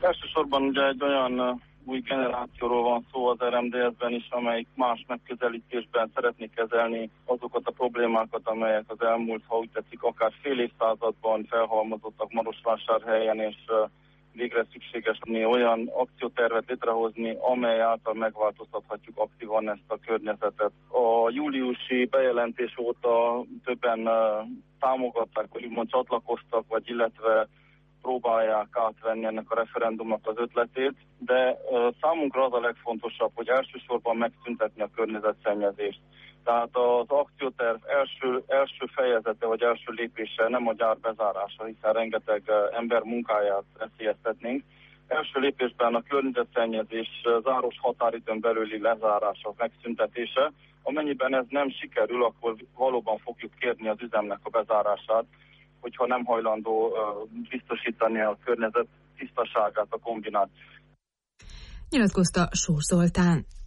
Elsősorban ugye egy olyan új generációról van szó az RMDS-ben is, amelyik más megközelítésben szeretné kezelni azokat a problémákat, amelyek az elmúlt, ha úgy tetszik, akár fél évszázadban felhalmozottak Marosvásárhelyen, és végre szükséges olyan akciótervet létrehozni, amely által megváltoztathatjuk aktívan ezt a környezetet. A júliusi bejelentés óta többen támogatták, hogy úgymond csatlakoztak, vagy illetve próbálják átvenni ennek a referendumnak az ötletét, de számunkra az a legfontosabb, hogy elsősorban megszüntetni a környezetszennyezést. Tehát az akcióterv első fejezete vagy első lépése nem a gyár bezárása, hiszen rengeteg ember munkáját veszélyeztetnénk. Első lépésben a környezetszennyezés záros határidőn belüli lezárása, megszüntetése. Amennyiben ez nem sikerül, akkor valóban fogjuk kérni az üzemnek a bezárását, hogyha nem hajlandó biztosítani a környezet tisztaságát a kombinát. Nyilatkozta Sós Zoltán.